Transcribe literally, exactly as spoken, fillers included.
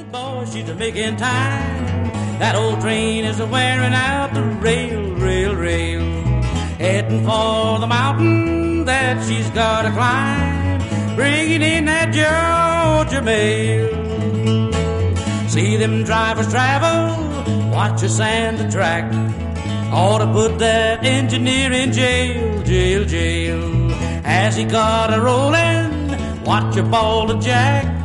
boy, she's a making time. That old train is a wearing out the rail, rail, rail. Heading for the mountain that she's got to climb, bringing in that Georgia mail. See them drivers travel, watch us sand the track. Ought to put that engineer in jail, jail, jail. As he got a rolling, watch a ball of jack.